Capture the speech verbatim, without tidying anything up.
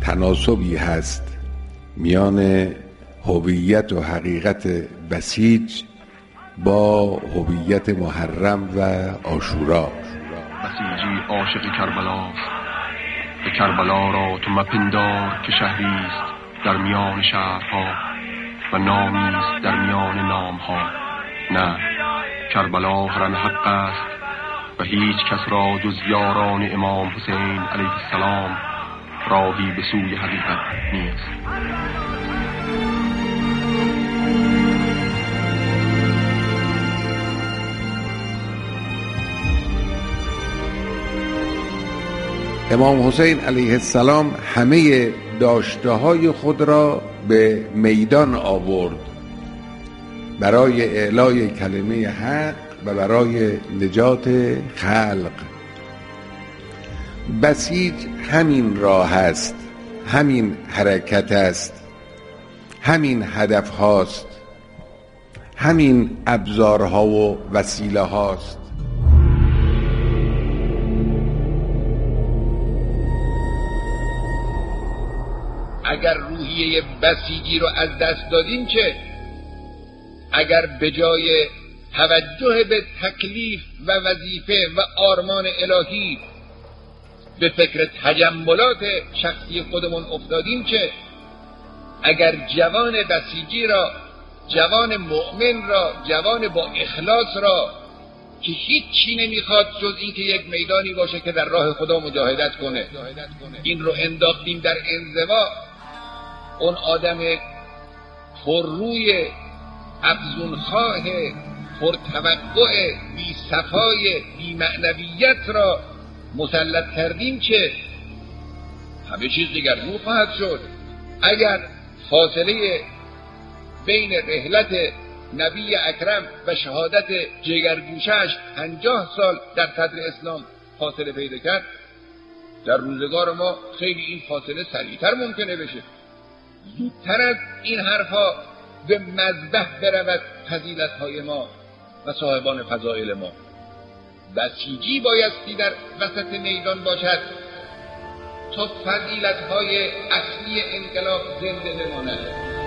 تناسبی هست میان هویت و حقیقت بسیج با هویت محرم و عاشورا. بسیجی عاشق کربلاست، به کربلا را تو مپندار که شهریست در میان شهرها و نامیست در میان نامها. نه، کربلا حرم حق است و هیچ کس را جز یاران امام حسین علیه السلام راهی به سوی حقیقت نیست. امام حسین علیه السلام همه داشته‌های خود را به میدان آورد برای اعلای کلمه حق و برای نجات خلق. بسیج همین راه است، همین حرکت است، همین هدف هاست، همین ابزارها و وسیله هاست. اگر روحیه بسیجی رو از دست دادیم چه؟ اگر به جای توجه به تکلیف و وظیفه و آرمان الهی به فکر تجملات شخصی خودمون افتادیم چه؟ اگر جوان بسیجی را، جوان مؤمن را، جوان با اخلاص را که هیچ چی نمیخواد جز این که یک میدانی باشه که در راه خدا مجاهدت کنه، این رو انداختیم در انزوا، اون آدم پرروی افزونخواه پرتوقع بی صفای بی معنویت را مسلط کردیم چه؟ همه چیز دیگر رو خواهد شد. اگر فاصله بین رحلت نبی اکرم و شهادت جگرگوشه‌اش پنجاه سال در صدر اسلام فاصله پیدا کرد، در روزگار ما خیلی این فاصله سریعتر ممکنه بشه. زودتر از این حرفا به مذبح برود فضیلت‌های ما و صاحبان فضائل ما. بسیجی بایستی در وسط میدان باشد تا فضیلت‌های اصلی انقلاب زنده بماند.